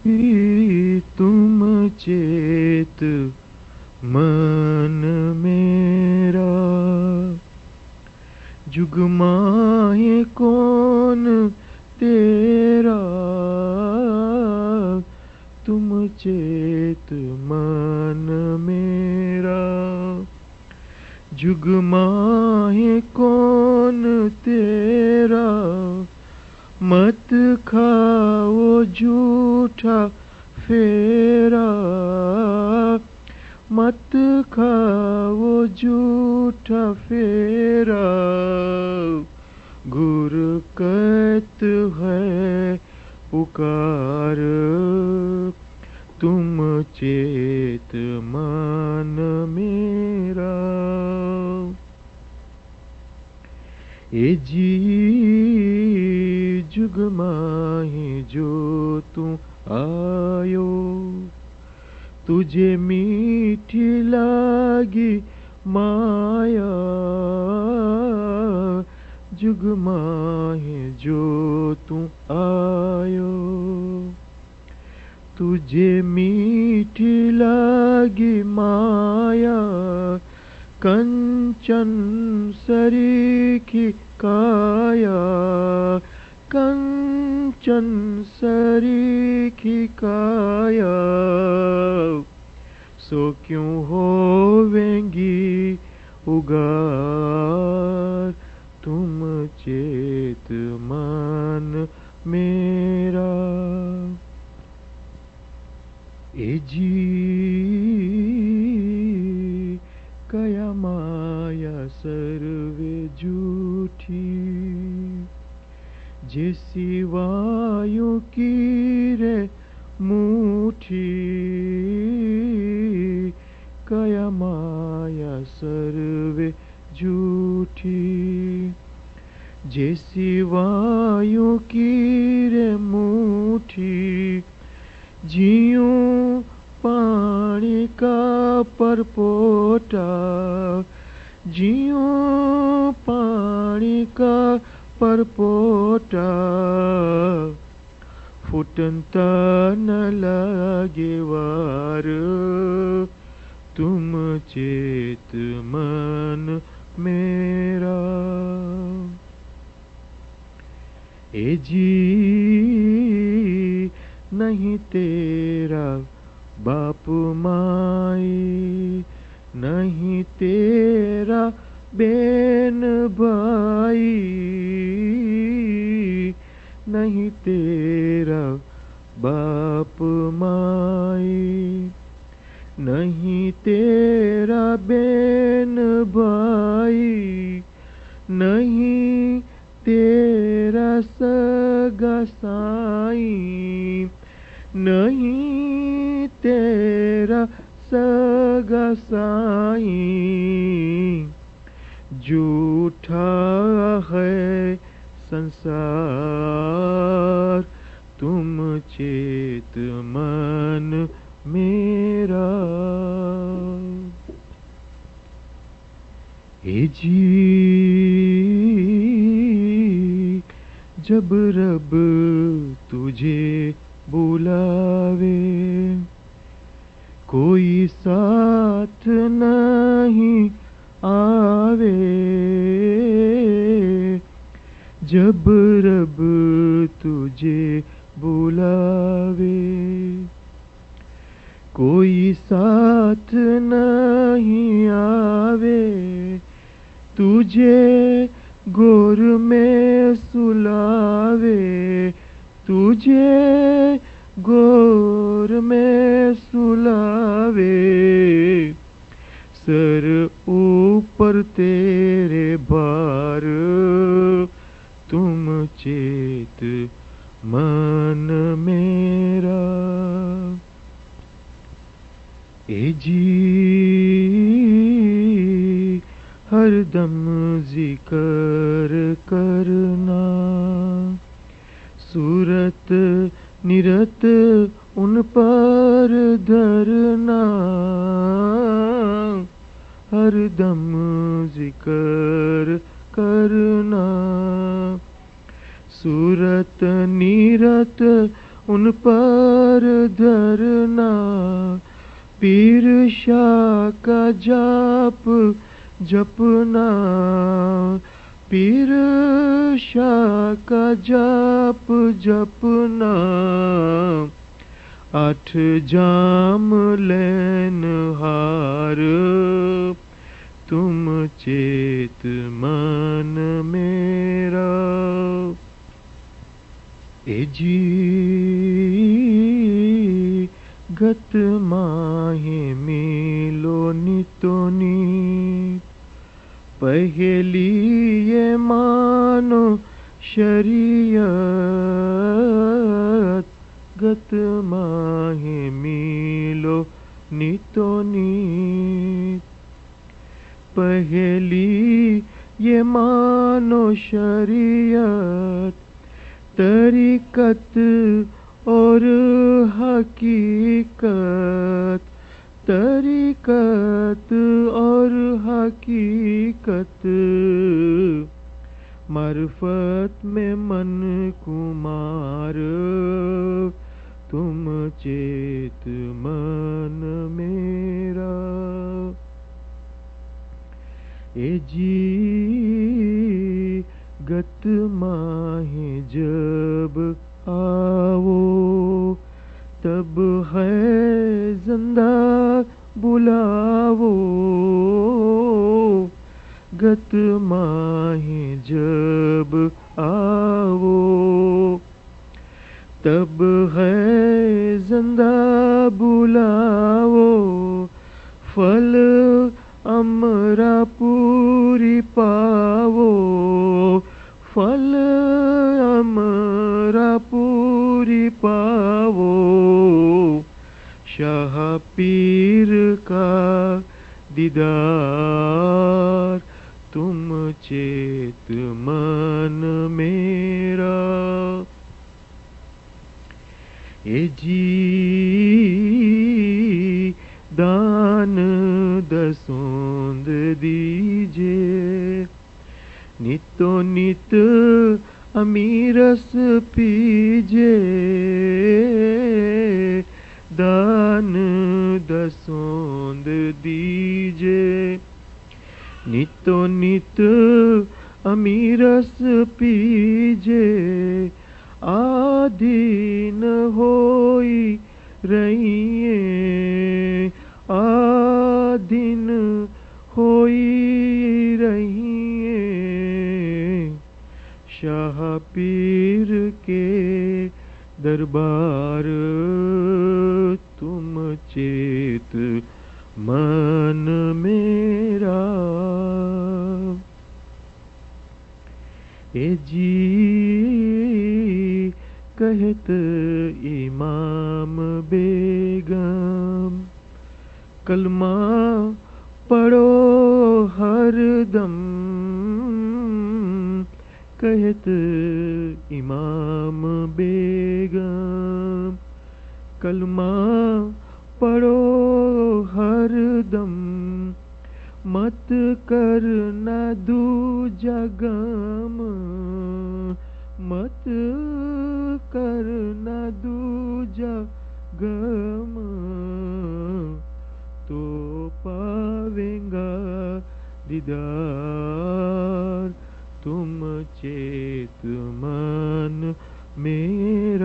तुम चेत मन मेरा, जुगमाए कौन तेरा। तुम चेत मन मेरा, जुगमाए कौन तेरा। मत खाओ झूठा फेरा, मत खाओ झूठा फेरा। गुर कहत है पुकार, तुम चेत मन मेरा। ए जी जुग माही जो तू आयो, तुझे मीठी लागी माया। जुग माही जो तू आयो, तुझे मीठी लागी माया। कंचन सरीखी काया, कंचन सरीखी काया। सो क्यों होवेंगी उगार, तुम चेत मन मेरा। ए जी कया माया सर्वे झूठी, जैसी वायु की रे मुठी। कया माया सर्वे झूठी, जैसी वायु की रे मुठी। जियूं पानी का परपोटा, जियूं पानी का परपोटा। फुटनता न लागे वार, तुम चेत मन मेरा। ए जी नहीं तेरा बाप माई, नहीं तेरा बेन भाई। नहीं तेरा बाप माई, नहीं तेरा बेन भाई। नहीं तेरा सगा साईं, नहीं तेरा सगा साईं। झूठा है संसार, तुम चेत मन मेरा। ए जी जब रब तुझे बुलावे, कोई साथ नहीं आवे। जब रब तुझे बुलावे, कोई साथ नहीं आवे। तुझे गोर में सुलावे, तुझे गोर में सुलावे। सर ऊपर तेरे भार, तुम चेत मन मेरा। ए जी हरदम जिक्र करना, सूरत निरत उन पर धरना। हरदम जिक्र करना, सूरत निरत उन पर धरना। पीर शाह का जाप जपना, पीर शाह का जाप जपना। 8 जाम लेन हार, तुम चेत मन मेरा। ए जी गत माहे मिलो नितो नीत, पहली ये मानो शरीयत। गत माहे मिलो नितो नीत, पहली ये मानो शरीयत। तरीकत और हकीकत, तरीकत और हकीकत। मार्फत में मन कुमार, तुम चेत मन मेरा। ए जी गत माहे जब आओ, तब है जिंदा बुलावो। गत माहे जब आओ, तब है जिंदा बुलावो। फल अमरा पूरी पावो, फल अमरा पूरी पावो। शाह पीर का दीदार, तुम चेत मन मेरा। ए जी दान दसोंद दीजे, नितो नित अमीरस पीजे। दान दसोंद दीजे, नितो नित अमीरस पीजे। आधीन होई रहिए, आधीन होई रहिए। शाह पीर के दरबार, तुम चेत मन मेरा। ए जी कहत इमाम बेगम, कलमा पढ़ो हरदम। कहत इमाम बेगम, कलमा पढ़ो हरदम। मत करना दूजा गम, मत करना दूजा गम। तो पावेंगा दीदार, तुम चेत मन मेरा।